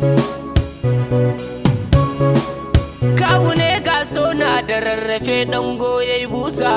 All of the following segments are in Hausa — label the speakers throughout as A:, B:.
A: Kawu ne ga sona da rarrafe dango yayi busa.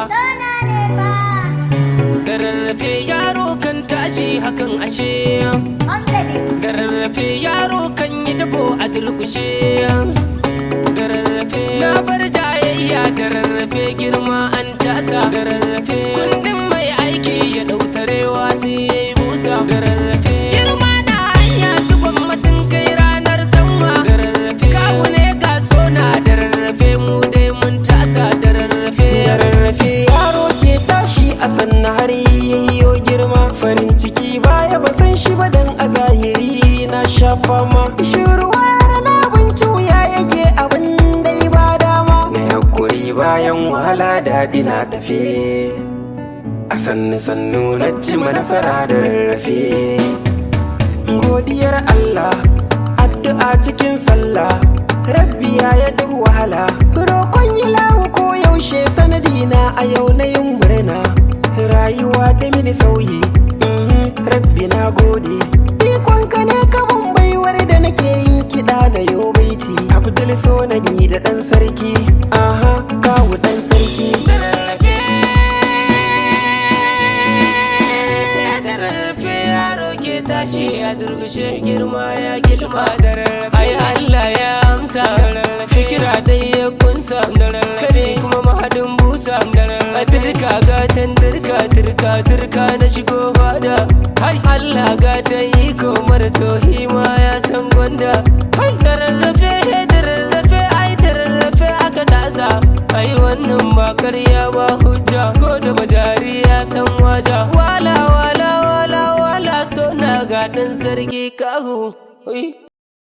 A: Da rarrafe yaro kan tashi hakan ashe. Da rarrafe yaro kan yi dabo a durkushe. Da rarrafe na bar jayayya, da rarrafe girma an tasa. Da rarrafe kundin mai aiki ya dau sarewa sai yayi busa. Da rarrafe girma na hanya su gwamma sun kai ranar sama. Da rarrafe kawu ne ga sona, da rarrafe mu dai mun tasa. Da rarrafe
B: yaro ke tashi a sanna har yayyo girma. Farin ciki baya ba san shi ba dan a zahiri na sha fama. Shiruwa na binci wuya yake abin dai ba dama. Na hakuri bayan wahala daɗi na tafe. A sannu sannu na cima nasara da rarrafe. Godiyar Allah, addu'a cikin sallah. Rabbi ya duk wahala. Roƙon yi lahu ko yaushe sanadina a yau na yin murna. Rayuwa ta mini sauyi, Rabbi na gode. Ikonka ne kaban baiwar da nake yin kiɗa na yo baiti. Abdul Sonani da ɗan sarki, aha kawu ɗan sarki.
A: Da rarrafe yaro ke tashi a durkushe girma ya gilma. Da rarrafe ai Allah ya amsa. Da rarrafe fikira dai ya kunsa. Da rarrafe kuma mahadin busa. Da rarrafe dirka gatan dirka dirka dirka na shigo fada. Hai Allah gatan iko mara tohi ma ya san gwanda. Hai da rarrafe ai da rarrafe aka tasa. Ai wannan ba karya ba hujja, ko da bajari ya san waja. Wala wala wala wala sona ga ɗan sarki kahu.